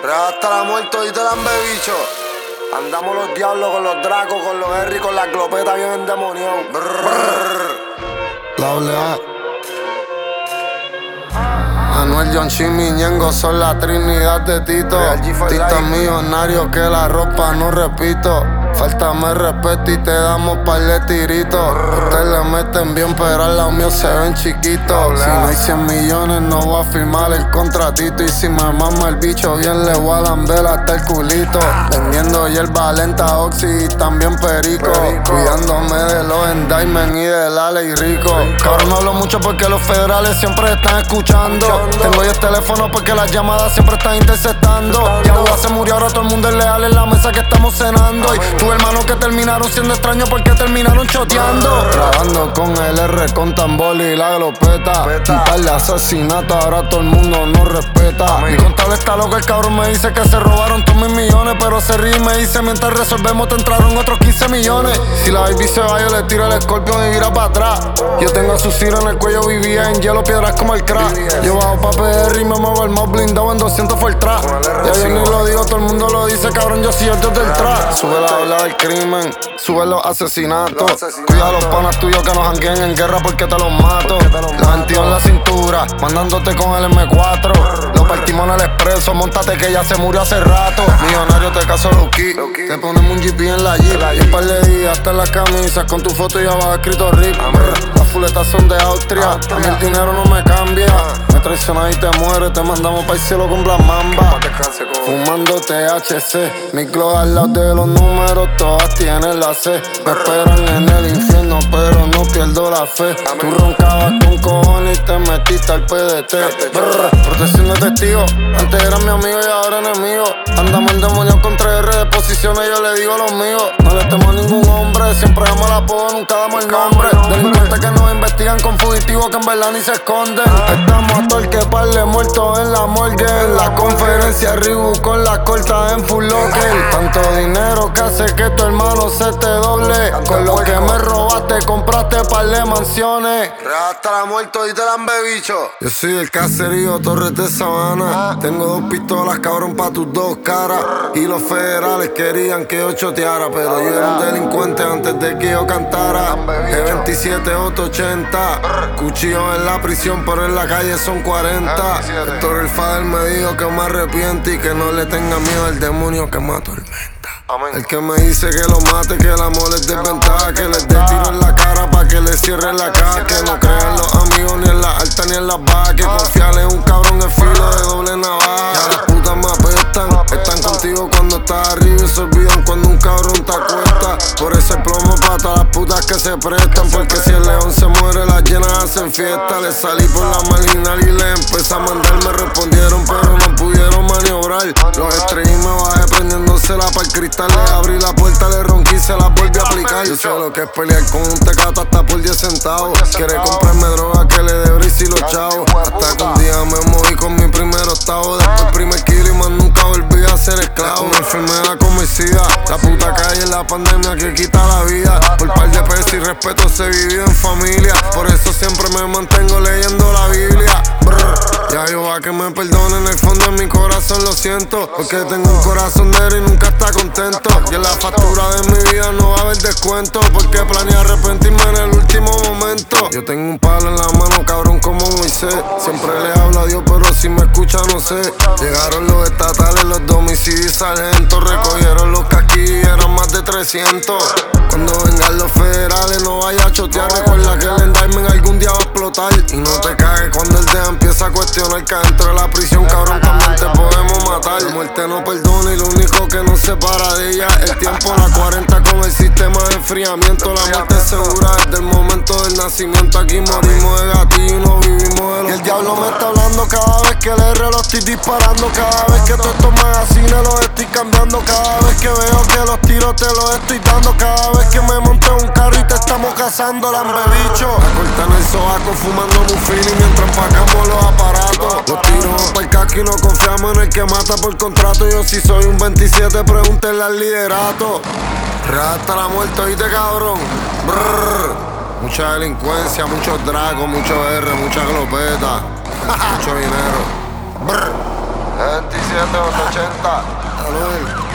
Hasta la muerte y te dan bebicho. Andamos los diablos con los dracos, con los Henry, con la clopeta bien endemoniado. La A. Anuel, John Chimmy, Ñengo son la trinidad de Tito. Tito millonario que la ropa no repito. Faltame respeto y te damos par de tiritos. Ustedes le meten bien, pero al lado mío se ven chiquitos. Si no hay 100 millones, no voy a firmar el contratito. Y si me mama el bicho bien, le voy a lamber hasta el culito. Vendiendo hierba lenta, oxi y también perico. Cuidándome de los endaimen y del Ale y Rico. Cabrón, no hablo mucho porque los federales siempre están escuchando. Tengo ya el teléfono porque las llamadas siempre están interceptando. Ya Uda se murió, ahora todo el mundo es leal en la mesa que estamos cenando. Y tus hermanos que terminaron siendo extraños porque terminaron choteando. Trabajando con el R, con tambor y la glopeta. Un par de asesinatos, ahora todo el mundo nos respeta. Mi contable está loco, el cabrón me dice que se robaron todos mis millones. Pero se ríe y me dice mientras resolvemos te entraron otros 15 millones. Si la baby se va yo le tiro el escorpión y vira para atrás. Yo tengo a su ciro en el cuello, vivía en hielo, piedras como el crack. Yo bajo pa' PR y me muevo el más blindado en 200 fue el trap. Ya yo ni lo digo, todo el mundo lo dice, cabrón, yo soy el dios del trap. Sube la ola del crimen, sube los asesinatos. Cuida a los panas tuyos que nos jangueen en guerra porque te los mato. La 22 en la cintura, mandándote con el M4. Lo partimos en el expreso, montate que ya se murió hace rato. Millonario te caso Lucky, te ponemos un GP en la Jeep. Y un par de días hasta en las camisas con tu foto y abajo escrito RIP. Las fuletas son de Austria, a mí el dinero no me cambia. Me traicionas y te mueres, te mandamos para el cielo con Black Mamba. Fumando THC, mi glow al lado de los números, todas tienen la C. Me esperan en el infierno, pero no pierdo la fe. Tú roncabas con cojones y te metiste al PDT. Protección de testigos, antes eran mi amigo y ahora enemigo. Andamos en demonio con 3R de posiciones, yo le digo a los míos. No le temo a ningún hombre, siempre damos el apodo, nunca damos el nombre. Delincuentes que nos investigan con fugitivos que en verdad ni se esconden. Estamos a todo el que parle muertos en la morgue. En la conferencia Reebok con las cortas en Full Locker. Tanto dinero que hace que tu hermano se te doble. Con lo que me robaste compraste par de mansiones. Hasta la muerte y te dan bebicho. Yo soy del caserío Torres de Sabana. Tengo 2 pistolas, cabrón, pa' tus 2 caras. Y los federales querían que yo choteara, pero yo era un delincuente antes de que yo cantara. G27 880, cuchillos en la prisión, pero en la calle son 40. Héctor el Fader me dijo que me arrepiente y que no le tenga miedo al demonio que me atormenta. El que me dice que lo mate, que el amor es desventaja, que les dé tiro en la cara pa' que le cierre la caja, que no crean los amigos ni en las altas ni en las bajas, que confiarle en un cabrón es filo de doble navaja. Ya las putas me apestan, están contigo cuando estás arriba y se olvidan cuando un cabrón te acuesta. Por ese plomo pa' todas las putas que se prestan, porque si el león se muere las llenas hacen fiesta. Le salí por la marginal y le empecé a mandar, me respondieron pero no pudieron maniobrar. Los estrellé y me bajé prendiéndosela pa' el cristal. Le abrí la puerta, le ronqué y se la volví a aplicar. Yo sé lo que es pelear con un tecato hasta por 10 centavos. Quiere comprarme droga que le dé bris y los chavos. Hasta que un día me moví con mi primer octavo. Después el primer kilo y más nunca volví a ser esclavo. Una enfermedad convencida, la puta calle es la pandemia que quita la vida. Por par de pesos y respeto se vive en familia. Por eso siempre me mantengo leyendo la Biblia. Ya yo a que me perdone, en el fondo de mi corazón lo siento, porque tengo un corazón negro y nunca está contento. Y en la factura de mi vida no va a haber descuento, porque planeé arrepentirme en el último momento. Yo tengo un palo en la mano, cabrón, como Moisés. Siempre le hablo a Dios, pero si me escucha no sé. Llegaron los estatales, los domicilios y sargentos. Recogieron los casquillos, eran más de 300. Cuando vengan los federales no vaya a chotear. Recuerda que el endaimen algún día va a explotar. Y no te cagues cuando el DEA empieza a cuestionar, que dentro de la prisión, cabrón, también te podemos matar. La muerte no perdona y lo único que nos separa de ella el tiempo, la 40 con el sistema de enfriamiento. La muerte es segura desde el momento del nacimiento. Aquí morimos de gatillo y no vivimos de los. Y el diablo me está hablando cada vez que el R lo estoy disparando. Cada vez que todos estos magazines los estoy cambiando. Cada vez que veo que los tiros te los estoy dando. Cada vez que me monté un carro y te estamos cazando, lambebicho. Acortan el sobaco fumando mufini mientras empacamos los aparatos. Los tiros para el casco y no confiamos en el que mata por contrato. Yo si soy un 27, pregúntenle al liderato. Hasta la muerte, oíste, cabrón. Mucha delincuencia, muchos dragos, mucho R, mucha glopeta, mucho dinero. 27 780. Anuel.